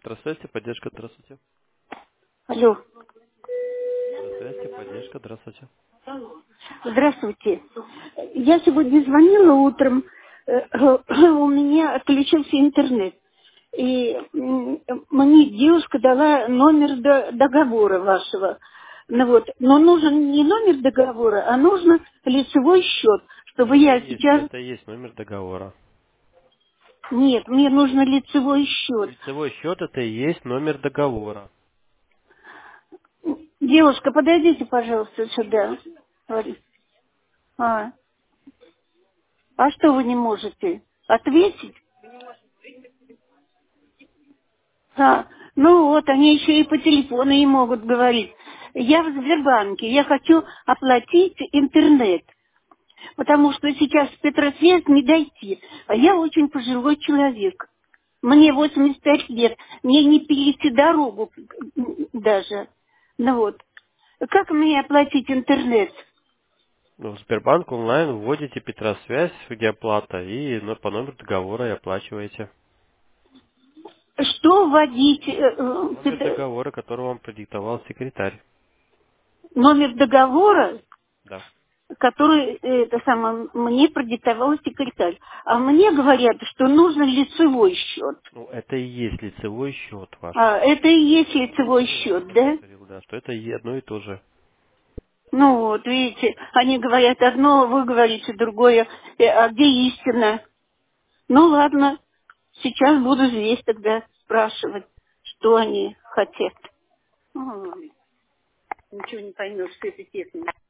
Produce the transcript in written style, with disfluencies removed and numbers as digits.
Здравствуйте, поддержка, здравствуйте. Алло. Здравствуйте, поддержка, здравствуйте. Здравствуйте. Я сегодня звонила утром, у меня отключился интернет. И мне девушка дала номер договора вашего. Ну вот. Но нужен не номер договора, а нужно лицевой счет, чтобы я сейчас... Это и есть номер договора. Нет, мне нужно лицевой счет. Лицевой счет это и есть номер договора. Девушка, подойдите, пожалуйста, сюда. Говорит. А, а что вы не можете ответить? А, ну вот, они еще и по телефону и могут говорить. Я в Сбербанке, я хочу оплатить интернет, потому что сейчас в Петросвет не дойти, а я очень пожилой человек. Мне 85 лет, мне не перейти дорогу даже. Ну вот. Как мне оплатить интернет? Ну, в Сбербанк онлайн вводите Петросвязь, где оплата, и по номеру договора и оплачиваете. Что вводить? Номер договора, который вам продиктовал секретарь. Номер договора? Да. Который это самое, мне продиктовал секретарь. А мне говорят, что нужен лицевой счет. Ну, это и есть лицевой счет ваш. А, это и есть Я лицевой же вам счет, уже да? говорил, да, что это и одно и то же. Ну вот, видите, они говорят одно, вы говорите другое. А где истина? Ну ладно, сейчас буду здесь тогда спрашивать, что они хотят. Ой, ничего не поймешь, что это техника.